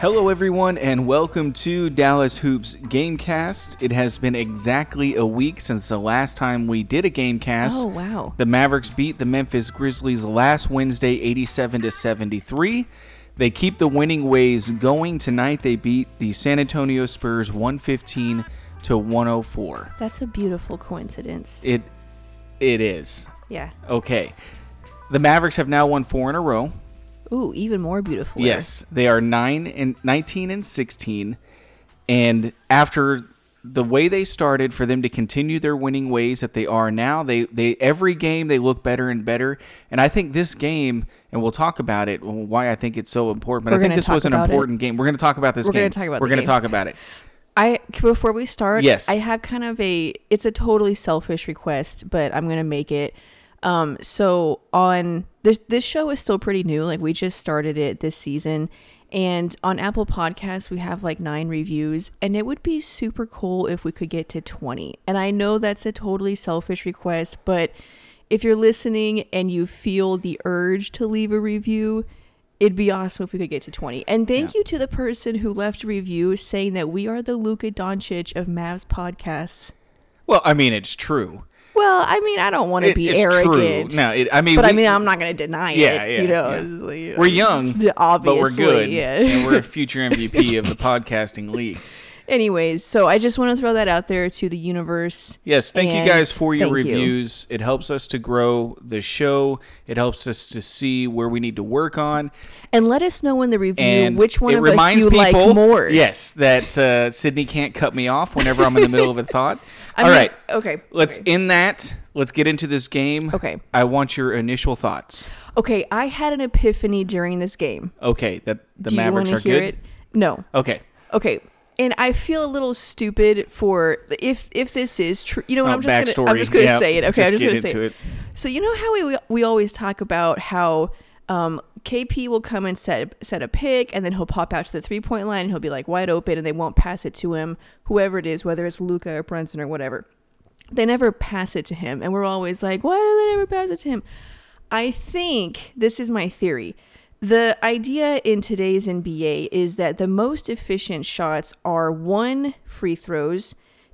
Hello everyone and welcome to Dallas Hoops Gamecast. It has been exactly a week since the last time we did a Gamecast. Oh, wow. The Mavericks beat the Memphis Grizzlies last Wednesday 87-73. They keep the winning ways going. Tonight they beat the San Antonio Spurs 115-104. That's a beautiful coincidence. It is. Yeah. Okay. The Mavericks have now won 4 in a row. Ooh, even more beautiful. Yes, they are 19-16, and after the way they started, for them to continue their winning ways that they are now, they every game they look better and better. And I think this game, and we'll talk about it, why I think it's so important. But I think this was an important game. We're going to talk about this game. We're going to talk about it. Before we start, yes, I have kind of it's a totally selfish request, but I'm going to make it. So on this show is still pretty new. Like, we just started it this season, and on Apple Podcasts, we have like 9 reviews, and it would be super cool if we could get to 20. And I know that's a totally selfish request, but if you're listening and you feel the urge to leave a review, it'd be awesome if we could get to 20. And thank you to the person who left a review saying that we are the Luka Doncic of Mavs podcasts. Well, I mean, it's true. Well, I mean, I don't want to be arrogant. True. No, but I'm not going to deny it. Yeah. We're young, obviously, but we're good, yeah. And we're a future MVP of the podcasting league. Anyways, so I just want to throw that out there to the universe. Yes, thank you guys for your reviews. It helps us to grow the show. It helps us to see where we need to work on. And let us know in the review and which one of us you like more. Yes, that Sydney can't cut me off whenever I'm in the middle of a thought. All right. Okay. Let's end that. Let's get into this game. Okay. I want your initial thoughts. Okay, I had an epiphany during this game. Okay, that the Do Mavericks you are good? It? No. Okay. And I feel a little stupid for if this is true. You know what? I'm just gonna say it. Okay, I'm just gonna say it. So you know how we always talk about how KP will come and set a pick, and then he'll pop out to the 3-point line, and he'll be like wide open, and they won't pass it to him, whoever it is, whether it's Luka or Brunson or whatever. They never pass it to him, and we're always like, why do they never pass it to him? I think this is my theory. The idea in today's NBA is that the most efficient shots are 1 free throws,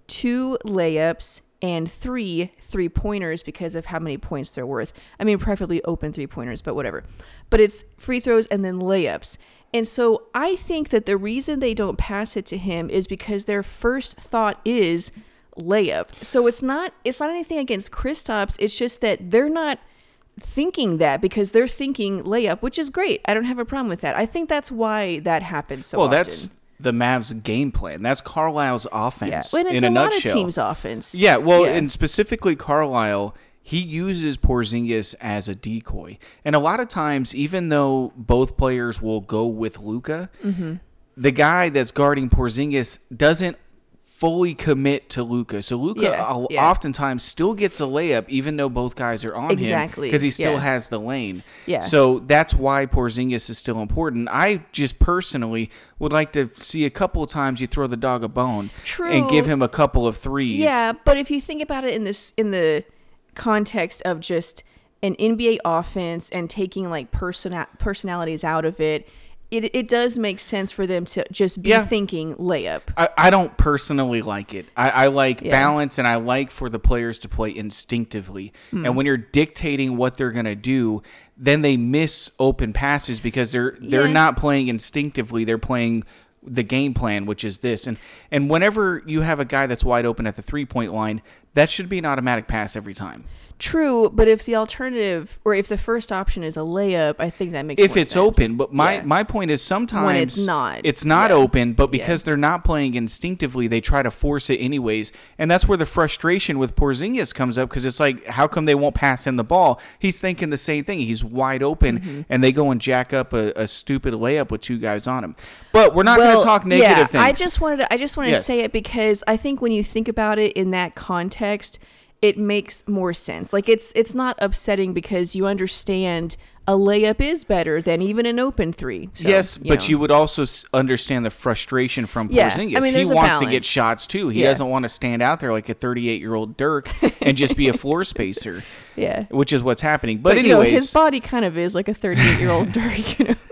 2 layups, and 3 3-pointers because of how many points they're worth. I mean, preferably open 3-pointers, but whatever. But it's free throws and then layups. And so I think that the reason they don't pass it to him is because their first thought is layup. So it's not anything against Kristaps. It's just that they're not thinking that, because they're thinking layup, which is great. I don't have a problem with that. I think that's why that happens so often. Well, that's the Mavs' game plan. That's Carlisle's offense and it's in a nutshell. Lot of teams' offense. Yeah, well, and specifically Carlisle, he uses Porzingis as a decoy. And a lot of times, even though both players will go with Luka, the guy that's guarding Porzingis doesn't fully commit to Luka. So Luka oftentimes still gets a layup even though both guys are on him, because he still has the lane. Yeah. So that's why Porzingis is still important. I just personally would like to see a couple of times you throw the dog a bone. True. And give him a couple of threes. Yeah, but if you think about it in the context of just an NBA offense and taking like personalities out of it, it does make sense for them to just be thinking layup. I don't personally like it. I like balance, and I like for the players to play instinctively. And when you're dictating what they're going to do, then they miss open passes because they're not playing instinctively. They're playing the game plan, which is this. And whenever you have a guy that's wide open at the 3-point line, that should be an automatic pass every time. True, but if the alternative, or if the first option is a layup, I think that makes more sense. If it's open, but my point is sometimes when it's not open, but because they're not playing instinctively, they try to force it anyways, and that's where the frustration with Porzingis comes up, because it's like, how come they won't pass him the ball? He's thinking the same thing. He's wide open, and they go and jack up a stupid layup with 2 guys on him. But we're not going to talk negative things. I just wanted to say it because I think when you think about it in that context, it makes more sense. Like, it's not upsetting because you understand a layup is better than even an open 3. So, yes, but you would also understand the frustration from Porzingis. I mean, he wants to get shots too. He doesn't want to stand out there like a 38-year-old Dirk and just be a floor spacer. Yeah, which is what's happening. But anyways, his body kind of is like a 38-year-old Dirk.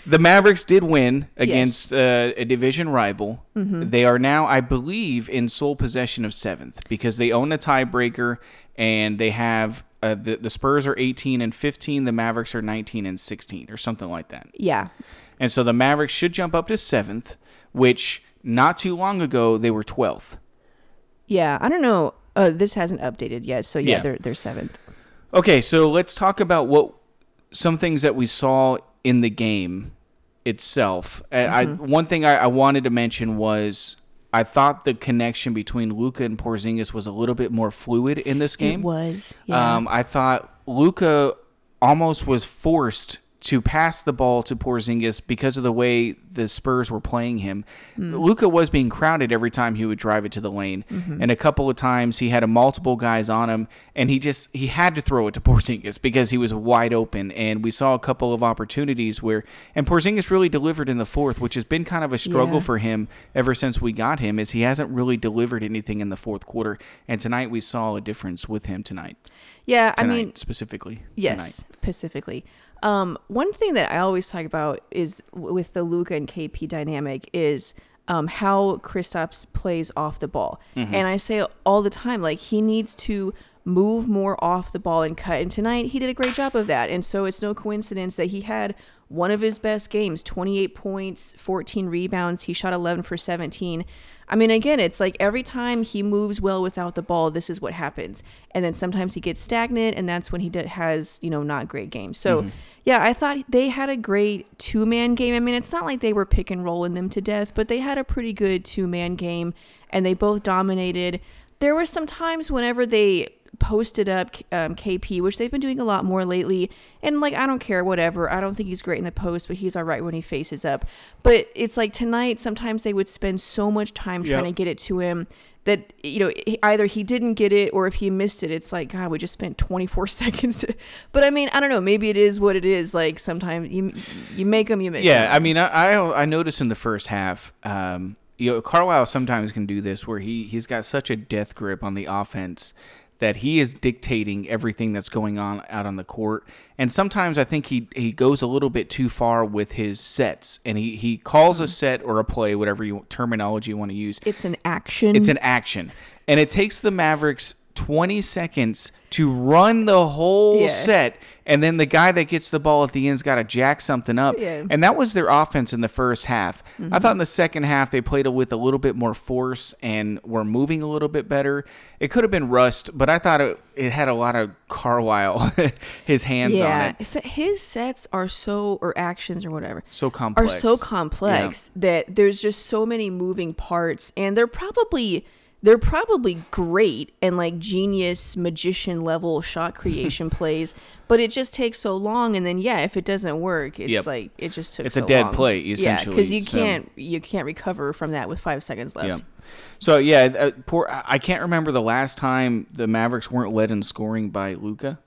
The Mavericks did win against a division rival. Mm-hmm. They are now, I believe, in sole possession of 7th because they own a tiebreaker, and they have the Spurs are 18-15, the Mavericks are 19-16, or something like that. Yeah. And so the Mavericks should jump up to 7th, which not too long ago they were 12th. Yeah, I don't know. This hasn't updated yet, so they're 7th. Okay, so let's talk about some things that we saw in the game itself. Mm-hmm. One thing I wanted to mention was I thought the connection between Luka and Porzingis was a little bit more fluid in this game. It was, yeah. I thought Luka almost was forced to pass the ball to Porzingis because of the way the Spurs were playing him. Luka was being crowded every time he would drive it to the lane. Mm-hmm. And a couple of times he had multiple guys on him, and he had to throw it to Porzingis because he was wide open. And we saw a couple of opportunities and Porzingis really delivered in the fourth, which has been kind of a struggle for him ever since we got him, is he hasn't really delivered anything in the fourth quarter. And tonight we saw a difference with him tonight. Yeah, Specifically. Yes, tonight. Specifically. One thing that I always talk about is with the Luka and KP dynamic is how Kristaps plays off the ball. Mm-hmm. And I say all the time, like, he needs to move more off the ball and cut. And tonight he did a great job of that. And so it's no coincidence that he had one of his best games, 28 points, 14 rebounds. He shot 11 for 17. I mean, again, it's like every time he moves well without the ball, this is what happens. And then sometimes he gets stagnant, and that's when he has, not great games. So, yeah, I thought they had a great two-man game. I mean, it's not like they were pick and rolling them to death, but they had a pretty good two-man game, and they both dominated. There were some times whenever they posted up KP, which they've been doing a lot more lately, and I don't care, whatever. I don't think he's great in the post, but he's all right when he faces up. But it's like tonight, sometimes they would spend so much time trying to get it to him that either he didn't get it, or if he missed it, it's like, God, we just spent 24 seconds but I mean, I don't know, maybe it is what it is. Like, sometimes you make them, you miss them. I mean, I noticed in the first half, Carlisle sometimes can do this where he's got such a death grip on the offense that he is dictating everything that's going on out on the court. And sometimes I think he goes a little bit too far with his sets, and he calls a set or a play, whatever terminology you want to use. It's an action. And it takes the Mavericks 20 seconds to run the whole set, and then the guy that gets the ball at the end's got to jack something up. And that was their offense in the first half. Mm-hmm. I thought in the second half they played with a little bit more force and were moving a little bit better. It could have been rust, but I thought it had a lot of Carlisle, his hands on it. So his sets are or actions or whatever. So complex. That there's just so many moving parts, and they're probably great and genius magician level shot creation plays, but it just takes so long. And then if it doesn't work, it's it just took. It's so a dead long. play essentially. Because you can't recover from that with 5 seconds left. Yeah. So I can't remember the last time the Mavericks weren't led in scoring by Luka.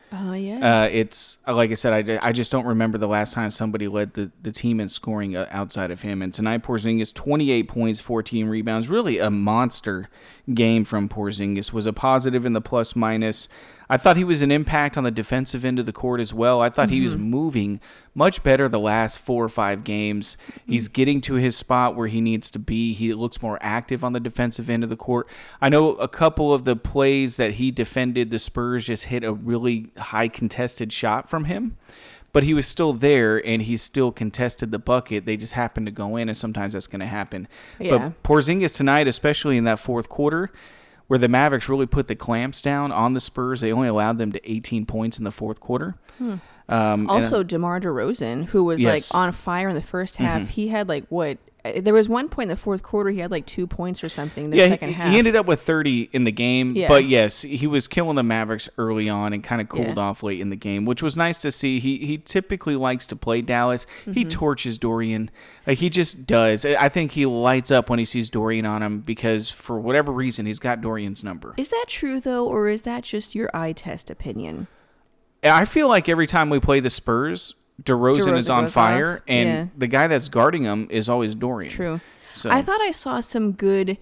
It's like I said, I just don't remember the last time somebody led the team in scoring outside of him. And tonight, Porzingis, 28 points, 14 rebounds, really a monster game from Porzingis. Was a positive in the plus minus. I thought he was an impact on the defensive end of the court as well. I thought he was moving much better the last 4 or 5 games. He's getting to his spot where he needs to be. He looks more active on the defensive end of the court. I know a couple of the plays that he defended, the Spurs just hit a really high contested shot from him. But he was still there, and he still contested the bucket. They just happened to go in, and sometimes that's going to happen. Yeah. But Porzingis tonight, especially in that fourth quarter, where the Mavericks really put the clamps down on the Spurs. They only allowed them to 18 points in the fourth quarter. Also, DeMar DeRozan, who was on fire in the first half, he had there was one point in the fourth quarter he had 2 points or something in the second half. He ended up with 30 in the game, but yes, he was killing the Mavericks early on and kind of cooled off late in the game, which was nice to see. He typically likes to play Dallas. He torches Dorian. He just does. I think he lights up when he sees Dorian on him because for whatever reason he's got Dorian's number. Is that true though, or is that just your eye test opinion? I feel like every time we play the Spurs, DeRozan is on fire, and the guy that's guarding him is always Dorian. True. So I thought I saw some good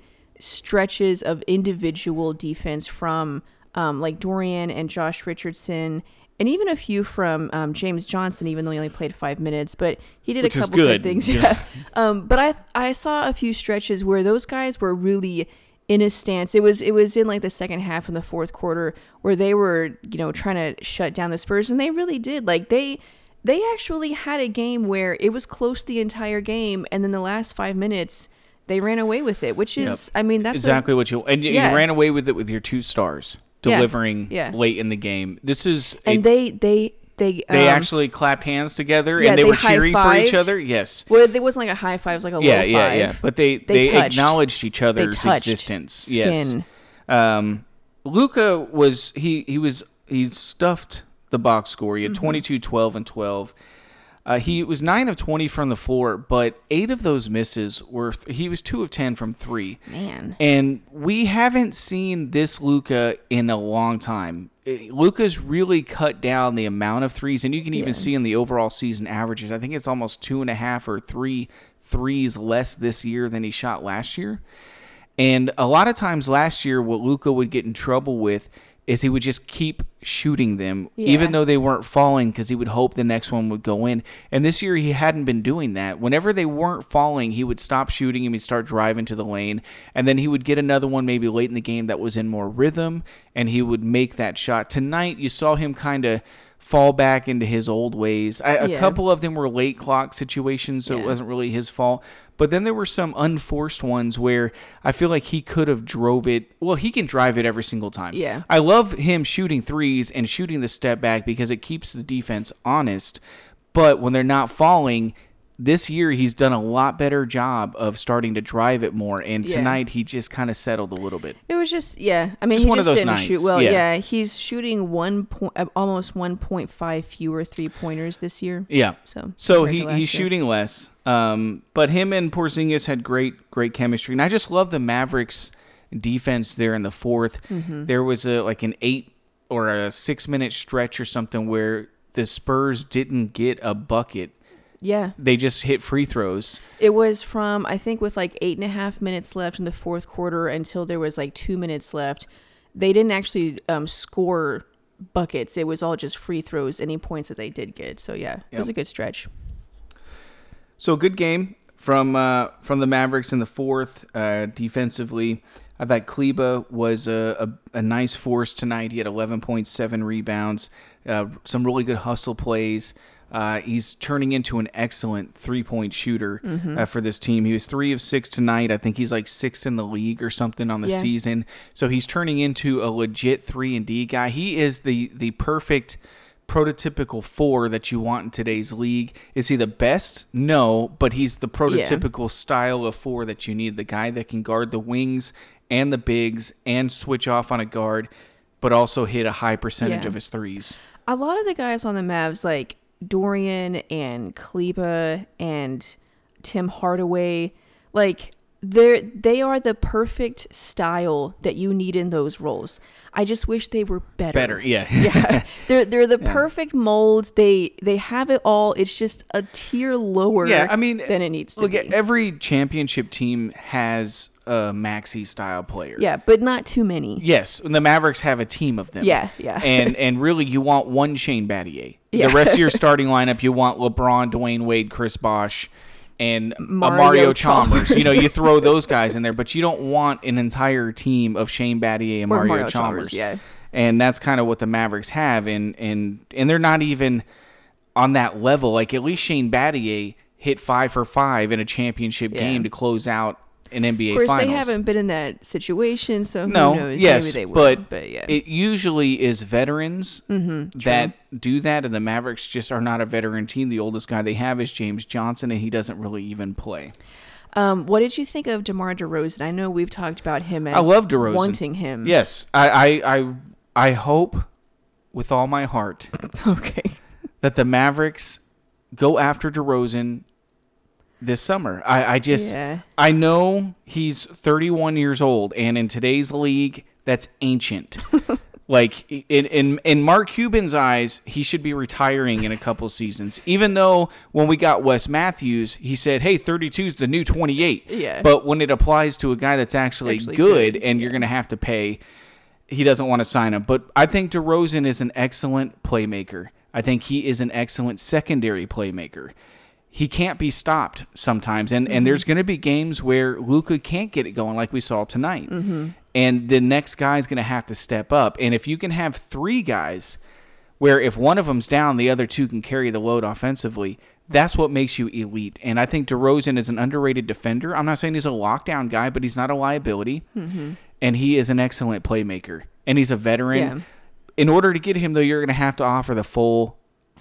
stretches of individual defense from Dorian and Josh Richardson and even a few from James Johnson, even though he only played 5 minutes, but he did a couple good things. Yeah. But I saw a few stretches where those guys were really in a stance. It was in like the second half in the fourth quarter where they were, trying to shut down the Spurs, and they really did. Like they actually had a game where it was close the entire game, and then the last 5 minutes they ran away with it, which is, I mean, that's exactly what you ran away with it with your 2 stars delivering late in the game. This is they actually clapped hands together and they were cheering for each other. Yes. Well, it wasn't like a high five, it was like a low five. Yeah. But they acknowledged each other's existence. Skin. Yes. Luka was he stuffed the box score. He had 22, 12, and 12. He was 9 of 20 from the floor, but 8 of those misses he was 2 of 10 from 3. Man. And we haven't seen this Luka in a long time. Luka's really cut down the amount of threes, and you can even see in the overall season averages. I think it's almost 2.5 or 3 threes less this year than he shot last year. And a lot of times last year, what Luka would get in trouble with is he would just keep shooting them, even though they weren't falling, because he would hope the next one would go in. And this year, he hadn't been doing that. Whenever they weren't falling, he would stop shooting and he'd start driving to the lane. And then he would get another one maybe late in the game that was in more rhythm, and he would make that shot. Tonight, you saw him kind of fall back into his old ways. A couple of them were late clock situations, so it wasn't really his fault. But then there were some unforced ones where I feel like he could have drove it. Well, he can drive it every single time. Yeah. I love him shooting threes and shooting the step back because it keeps the defense honest. But when they're not falling, this year he's done a lot better job of starting to drive it more. And tonight he just kind of settled a little bit. It was just, I mean, just he one just of those didn't nights. shoot well. Yeah, he's shooting almost 1.5 fewer 3-pointers this year. Yeah. So he's shooting less. But him and Porzingis had great chemistry. And I just love the Mavericks defense there in the fourth. Mm-hmm. There was an 8 or a 6 minute stretch or something where the Spurs didn't get a bucket. Yeah. They just hit free throws. It was from, I think, with 8.5 minutes left in the fourth quarter until there was 2 minutes left. They didn't actually score buckets. It was all just free throws, any points that they did get. So, it was a good stretch. So, good game from the Mavericks in the fourth defensively. I thought Kleber was a nice force tonight. He had 11.7 rebounds, some really good hustle plays. He's turning into an excellent 3-point shooter for this team. He was 3 of 6 tonight. I think he's 6th in the league or something on the season. So he's turning into a legit 3-and-D guy. He is the perfect prototypical 4 that you want in today's league. Is he the best? No, but he's the prototypical style of 4 that you need. The guy that can guard the wings and the bigs and switch off on a guard, but also hit a high percentage of his threes. A lot of the guys on the Mavs, like Dorian and Kleber and Tim Hardaway, they are the perfect style that you need in those roles. I just wish they were better. Yeah. They're the perfect molds. They have it all. It's just a tier lower than it needs to be. Every championship team has a Maxey style player. Yeah, but not too many. Yes, and the Mavericks have a team of them. Yeah. And really you want one Shane Battier. Yeah. The rest of your starting lineup, you want LeBron, Dwayne Wade, Chris Bosh, and Mario Chalmers. You throw those guys in there, but you don't want an entire team of Shane Battier and Mario Chalmers. Yeah. And that's kind of what the Mavericks have, and they're not even on that level. At least Shane Battier hit 5 for 5 in a championship game to close out an NBA Finals. Of course, they haven't been in that situation, so who knows? Yes, maybe they will. But it usually is veterans that do that, and the Mavericks just are not a veteran team. The oldest guy they have is James Johnson, and he doesn't really even play. What did you think of DeMar DeRozan? I know we've talked about him as I love DeRozan. Wanting him. Yes, I hope with all my heart that the Mavericks go after DeRozan this summer. I know he's 31 years old, and in today's league, that's ancient. In Mark Cuban's eyes, he should be retiring in a couple seasons. Even though when we got Wes Matthews, he said, "Hey, 32 is the new 28." Yeah. But when it applies to a guy that's actually good, and you're going to have to pay, he doesn't want to sign him. But I think DeRozan is an excellent playmaker. I think he is an excellent secondary playmaker. He can't be stopped sometimes. And there's going to be games where Luka can't get it going like we saw tonight. Mm-hmm. And the next guy's going to have to step up. And if you can have three guys where if one of them's down, the other two can carry the load offensively, that's what makes you elite. And I think DeRozan is an underrated defender. I'm not saying he's a lockdown guy, but he's not a liability. Mm-hmm. And he is an excellent playmaker. And he's a veteran. Yeah. In order to get him, though, you're going to have to offer the full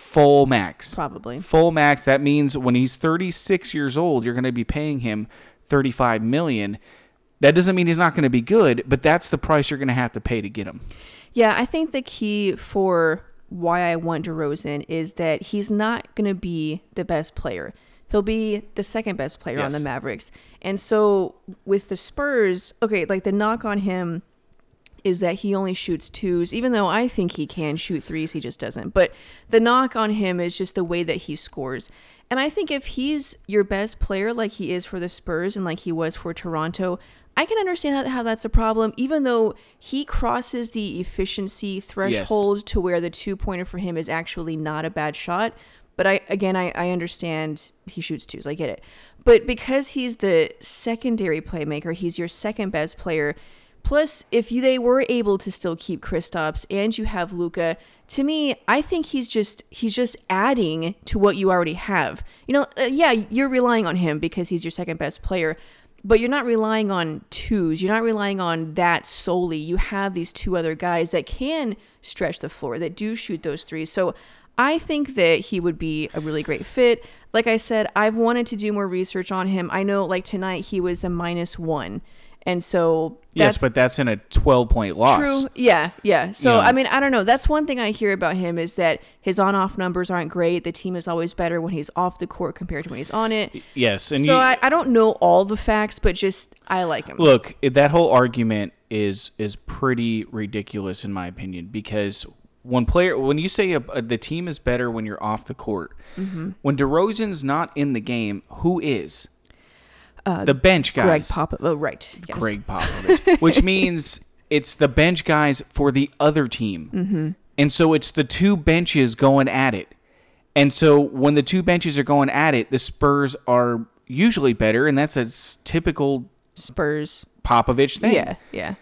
max. Probably. Full max. That means when he's 36 years old, you're going to be paying him $35 million. That doesn't mean he's not going to be good, but that's the price you're going to have to pay to get him. Yeah, I think the key for why I want DeRozan is that he's not going to be the best player. He'll be the second best player on the Mavericks. And so with the Spurs, okay, like the knock on him is that he only shoots twos, even though I think he can shoot threes, he just doesn't. But the knock on him is just the way that he scores. And I think if he's your best player like he is for the Spurs and like he was for Toronto, I can understand how that's a problem, even though he crosses the efficiency threshold to where the two-pointer for him is actually not a bad shot. But I understand he shoots twos. I get it. But because he's the secondary playmaker, he's your second best player. Plus, if they were able to still keep Kristaps and you have Luka, to me, I think he's just adding to what you already have. You're relying on him because he's your second best player, but you're not relying on twos. You're not relying on that solely. You have these two other guys that can stretch the floor, that do shoot those threes. So I think that he would be a really great fit. Like I said, I've wanted to do more research on him. I know, like tonight, he was a -1. And so yes, but that's in a 12-point loss. True. Yeah. So, I mean, I don't know. That's one thing I hear about him is that his on-off numbers aren't great. The team is always better when he's off the court compared to when he's on it. Yes. And so I don't know all the facts, but just I like him. Look, that whole argument is pretty ridiculous in my opinion because when you say the team is better when you're off the court, when DeRozan's not in the game, who is? The bench guys. Greg Popovich. Oh, right. Yes. Greg Popovich. Which means it's the bench guys for the other team. Mm-hmm. And so it's the two benches going at it. And so when the two benches are going at it, the Spurs are usually better, and that's a typical Spurs Popovich thing. Yeah.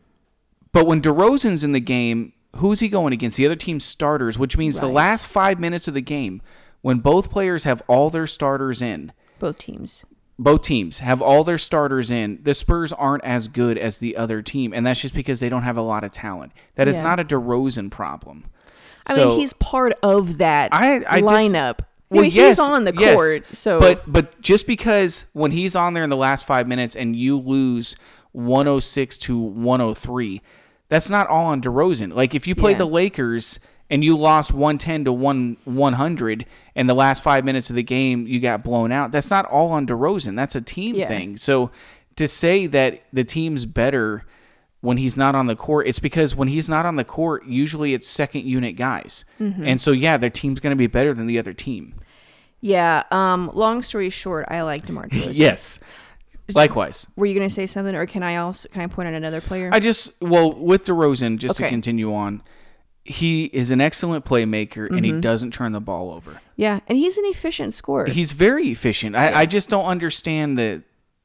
But when DeRozan's in the game, who's he going against? The other team's starters, which means the last 5 minutes of the game, when both players have all their starters in. Both teams have all their starters in. The Spurs aren't as good as the other team, and that's just because they don't have a lot of talent. That is not a DeRozan problem. I mean, he's part of that lineup. He's on the court. So, but just because when he's on there in the last 5 minutes and you lose 106 to 103, that's not all on DeRozan. Like if you play the Lakers and you lost 110 to 100, and the last 5 minutes of the game you got blown out, that's not all on DeRozan. That's a team thing. So to say that the team's better when he's not on the court, it's because when he's not on the court, usually it's second unit guys. Mm-hmm. And so, their team's going to be better than the other team. Yeah. Long story short, I like DeMar DeRozan. Yes. Likewise. Were you going to say something, or can I point out another player? With DeRozan, to continue on, he is an excellent playmaker, and he doesn't turn the ball over. Yeah, and he's an efficient scorer. He's very efficient. I just don't understand the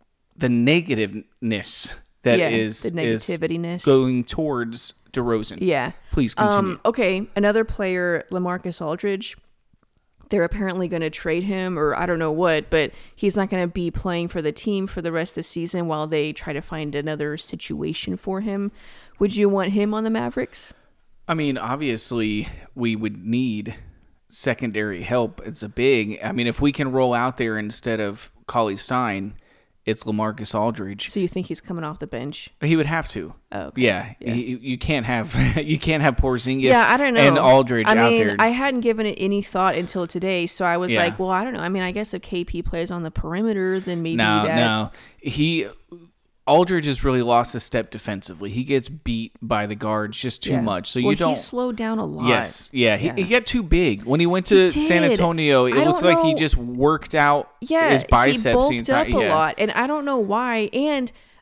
negativeness that is going towards DeRozan. Yeah. Please continue. Okay, another player, LaMarcus Aldridge. They're apparently going to trade him, or I don't know what, but he's not going to be playing for the team for the rest of the season while they try to find another situation for him. Would you want him on the Mavericks? I mean, obviously, we would need secondary help. It's if we can roll out there instead of Cauley Stein, it's LaMarcus Aldridge. So you think he's coming off the bench? He would have to. Oh, okay. Yeah. You can't have Porzingis I don't know. And Aldridge out there. I hadn't given it any thought until today, so I was like, well, I don't know. I mean, I guess if KP plays on the perimeter, then maybe No. Aldridge has really lost a step defensively. He gets beat by the guards just too much. So he slowed down a lot. Yes, He got too big. When he went to San Antonio, it looks like he just worked out his biceps. He bulked up a lot, and I don't know why. And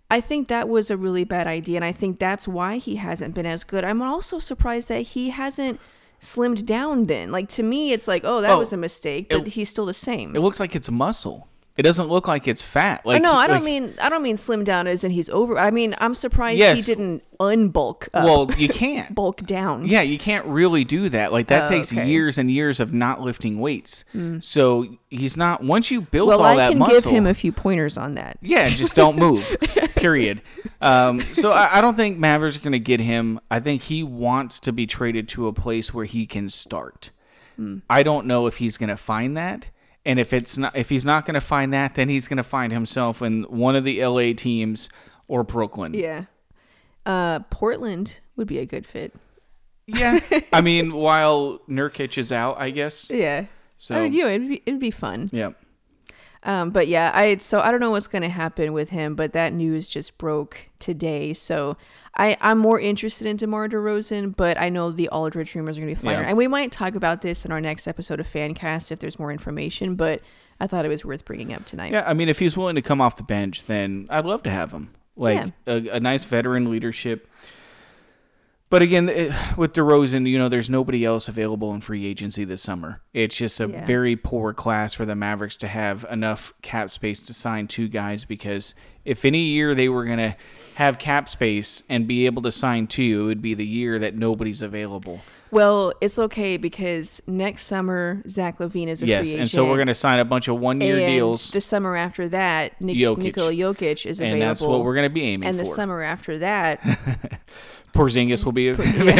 I think that was a really bad idea, and I think that's why he hasn't been as good. I'm also surprised that he hasn't slimmed down then. Like, to me, it's like, oh, that was a mistake, but he's still the same. It looks like it's muscle. It doesn't look like it's fat. Like, no, I don't mean slim down as in he's over. I mean, I'm surprised he didn't unbulk up. Well, you can't. Bulk down. Yeah, you can't really do that. Like, that takes years and years of not lifting weights. So he's not, once you build all that muscle. Well, I can give him a few pointers on that. Yeah, just don't move, period. So I don't think Mavericks are going to get him. I think he wants to be traded to a place where he can start. I don't know if he's going to find that. And if he's not going to find that, then he's going to find himself in one of the LA teams or Brooklyn. Yeah. Portland would be a good fit. Yeah. I mean, while Nurkic is out, I guess. Yeah. So I mean, it'd be fun. Yeah. But yeah, I don't know what's going to happen with him, but that news just broke today. So I'm more interested in DeMar DeRozan, but I know the Aldridge rumors are going to be flying around. And we might talk about this in our next episode of Fancast if there's more information, but I thought it was worth bringing up tonight. Yeah, I mean, if he's willing to come off the bench, then I'd love to have him. Like, a nice veteran leadership. But again, with DeRozan, there's nobody else available in free agency this summer. It's just a very poor class for the Mavericks to have enough cap space to sign two guys, because if any year they were going to have cap space and be able to sign two, it would be the year that nobody's available. Well, it's okay because next summer, Zach LaVine is a free agent. Yes, and so we're going to sign a bunch of one-year deals. The summer after that, Nikola Jokic is available. And that's what we're going to be aiming for. And the summer after that... Porzingis will be...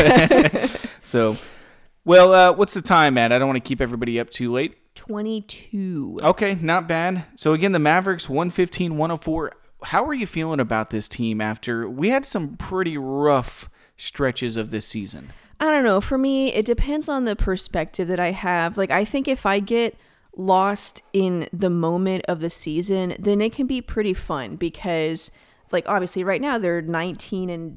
So, well, what's the time, Matt? I don't want to keep everybody up too late. 22. Okay, not bad. So, again, the Mavericks, 115-104. How are you feeling about this team after... We had some pretty rough stretches of this season. I don't know. For me, it depends on the perspective that I have. Like, I think if I get lost in the moment of the season, then it can be pretty fun because... Like, obviously, right now, they're 19-16,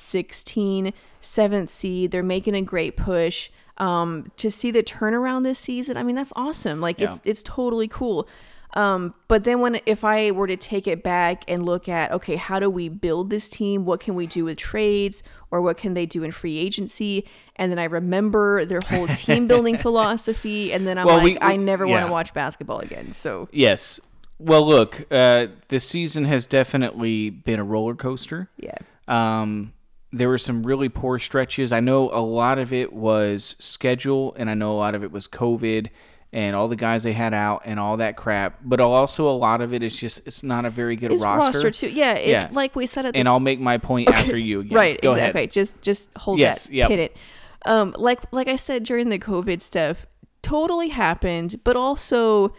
7th seed. They're making a great push. To see the turnaround this season, I mean, that's awesome. Like, it's totally cool. But then if I were to take it back and look at, okay, how do we build this team? What can we do with trades? Or what can they do in free agency? And then I remember their whole team building philosophy. And then I'm I never want to watch basketball again. So yes. Well, look, this season has definitely been a roller coaster. Yeah. There were some really poor stretches. I know a lot of it was schedule, and I know a lot of it was COVID and all the guys they had out and all that crap. But also a lot of it is just it's not a very good roster. Too. Yeah, like we said at the and I'll make my point after you again. Right, Go exactly. ahead. Just hold that. Yep. Hit it. Like I said during the COVID stuff, totally happened, but also,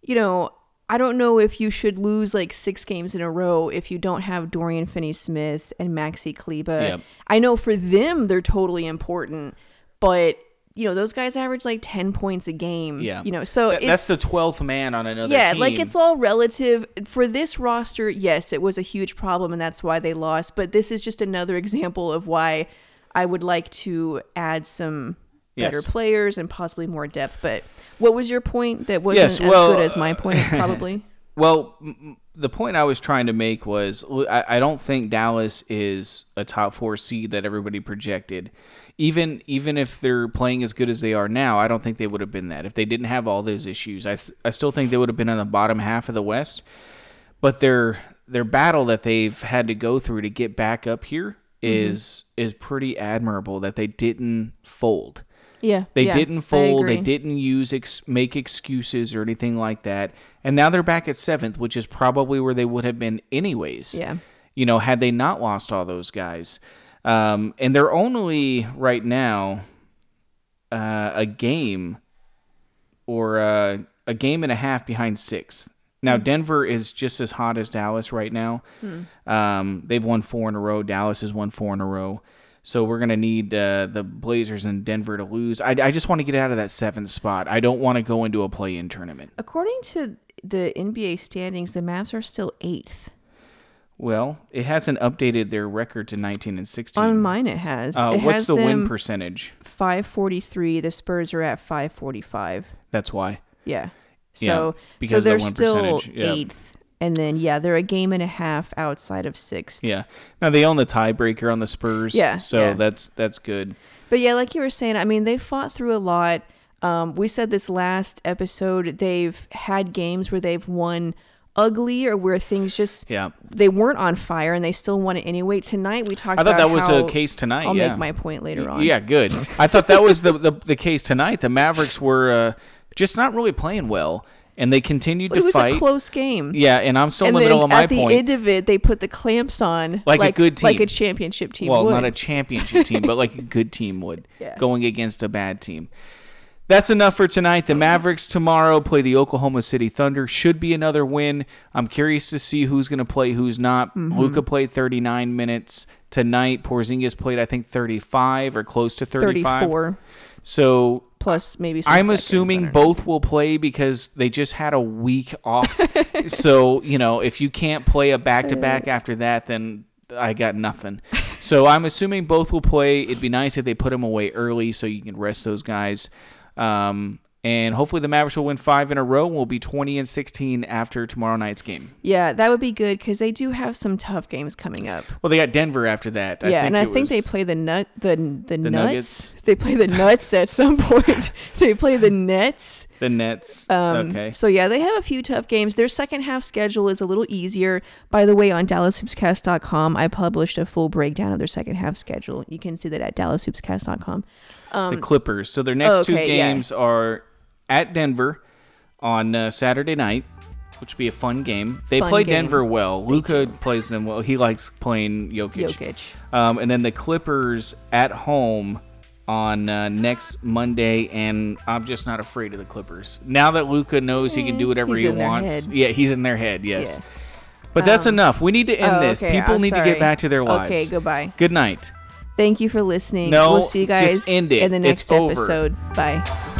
I don't know if you should lose like 6 games in a row if you don't have Dorian Finney-Smith and Maxi Kleber. Yep. I know for them, they're totally important, but those guys average like 10 points a game. Yeah. So that's the 12th man on another team. Yeah, like it's all relative. For this roster, yes, it was a huge problem and that's why they lost. But this is just another example of why I would like to add some better players and possibly more depth. But what was your point that wasn't as good as my point, probably? Well, the point I was trying to make was I don't think Dallas is a top 4 seed that everybody projected. Even if they're playing as good as they are now, I don't think they would have been that. If they didn't have all those issues, I still think they would have been in the bottom half of the West. But their battle that they've had to go through to get back up here is pretty admirable, that they didn't fold. Yeah, they didn't fold. They didn't make excuses or anything like that. And now they're back at 7th, which is probably where they would have been anyways. Yeah, had they not lost all those guys. And they're only right now a game or a game and a half behind 6th. Now Denver is just as hot as Dallas right now. They've won 4 in a row. Dallas has won 4 in a row. So we're going to need the Blazers and Denver to lose. I just want to get out of that 7th spot. I don't want to go into a play-in tournament. According to the NBA standings, the Mavs are still 8th. Well, it hasn't updated their record to 19-16. On mine it has. What's the win percentage? 543. The Spurs are at 545. That's why. Yeah. So they're still 8th. And then, they're a game and a half outside of 6th. Yeah. Now, they own the tiebreaker on the Spurs. Yeah. So that's good. But like you were saying, I mean, they fought through a lot. We said this last episode, they've had games where they've won ugly or where things just they weren't on fire and they still won it anyway. Tonight we talked about I thought that was the case tonight. I'll make my point later on. Yeah, good. I thought that was the case tonight. The Mavericks were just not really playing well. And they continued to fight. It was a close game. Yeah, and I'm still in the middle of my point. At the end of it, they put the clamps on. Like a good team. Like a championship team would. Well, not a championship team, but like a good team would. Going against a bad team. That's enough for tonight. The Mavericks tomorrow play the Oklahoma City Thunder. Should be another win. I'm curious to see who's going to play, who's not. Luka played 39 minutes tonight. Porzingis played, I think, 35 or close to 35. 34. So... Plus maybe some I'm assuming both will play because they just had a week off. So, if you can't play a back-to-back after that, then I got nothing. So I'm assuming both will play. It'd be nice if they put them away early so you can rest those guys. And hopefully the Mavericks will win 5 in a row. We'll be 20-16 after tomorrow night's game. Yeah, that would be good because they do have some tough games coming up. Well, they got Denver after that. I think they play the Nuts. They play the Nuts at some point. They play the Nets. The Nets. Okay. So, they have a few tough games. Their second half schedule is a little easier. By the way, on DallasHoopsCast.com, I published a full breakdown of their second half schedule. You can see that at DallasHoopsCast.com. The Clippers. So their next two games are at Denver on Saturday night, which will be a fun game. They play Denver well. Luka plays them well. He likes playing Jokic. And then the Clippers at home on next Monday, and I'm just not afraid of the Clippers. Now that Luka knows he can do whatever he wants. Yeah, he's in their head, yes. Yeah. But that's enough. We need to end this. People need to get back to their lives. Okay, goodbye. Good night. Thank you for listening. No, we'll see you guys just end it. in the next episode. Bye.